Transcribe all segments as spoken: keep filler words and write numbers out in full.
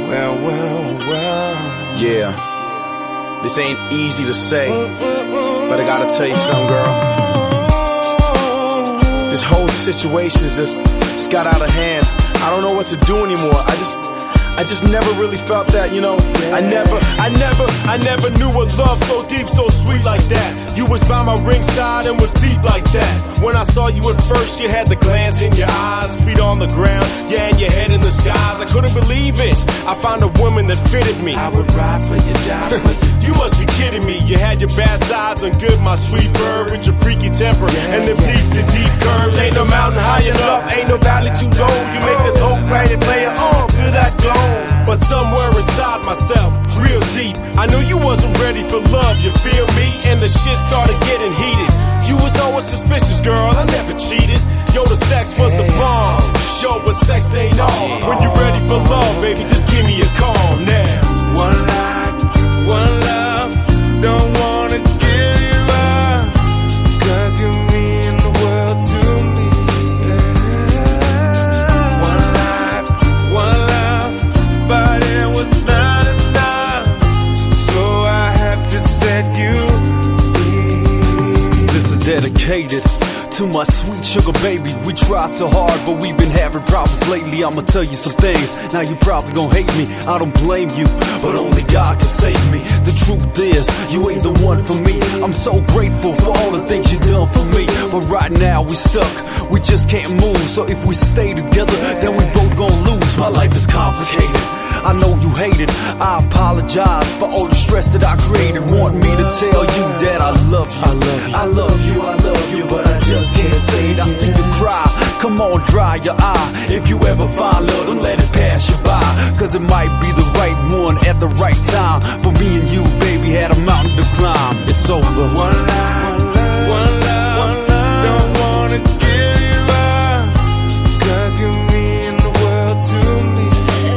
Well, well, well. Yeah, this ain't easy to say, but I gotta tell you something, girl. This whole situation's just, just got out of hand. I don't know what to do anymore. I just, I just never really felt that, you know. I never, I never, I never knew a love so deep, so sweet like that. You was by my ringside and was deep like that. When I saw you at first, you had the glance in your eyes, feet on the ground, yeah, and your head in the skies. I couldn't believe it. I found a woman that fitted me. I would ride for you, die for you. You must be kidding me. You had your bad sides and good, my sweet bird, with your freaky temper yeah, and them yeah, deep, the deep curves. Ain't no mountain high enough, ain't no valley too low. You make this whole planet player, oh, feel that glow. But somewhere inside myself, real deep, I knew you wasn't ready for love, you feel me? And the shit started getting heated. You was always suspicious, girl, I never cheated. Yo, the sex was the bomb. Yo, but sex ain't all. When you ready for love, baby, just give me a call now. One life, one love, don't wanna give you up, cause you mean the world to me. One life, one love, but it was not enough, so I have to set you free. This is dedicated to my sweet sugar baby. We tried so hard, but we've been having problems lately. I'ma tell you some things, now you probably gon' hate me. I don't blame you, but only God can save me. The truth is, you ain't the one for me. I'm so grateful for all the things you done for me, but right now we stuck, we just can't move. So if we stay together, then we both gon' lose. My life is complicated, I know you hate it. I apologize for all the stress that I created. Want me to tell you that I love you, I love you, I love you, I love you, but I just can't say it. I see you cry, come on, dry your eye. If you ever find love, don't let it pass you by, cause it might be the right one at the right time. But me and you, baby, had a mountain to climb. It's over. One life, one love, one love, don't wanna give you up, cause you mean the world to me.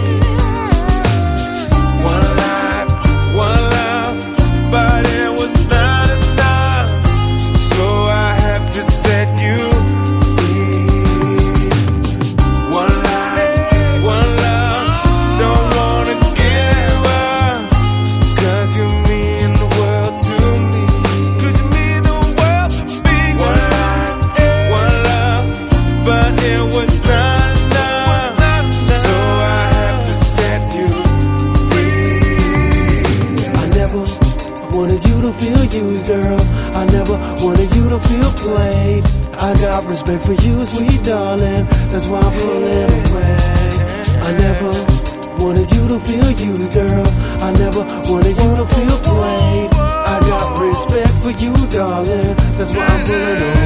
One life, one love, but it was not enough, so I have to set you free. One life, one love, don't wanna give you up, cause you mean the world to me. Cause you mean the world to me. One life, one love, but it was not enough, so I have to set you free. I never wanted you to feel used, girl. I never wanted you to feel played. I got respect for you, sweet darling, that's why I'm pulling away. I never wanted you to feel used, girl. I never wanted you to feel played. I got respect for you, darling, that's why I'm pulling away.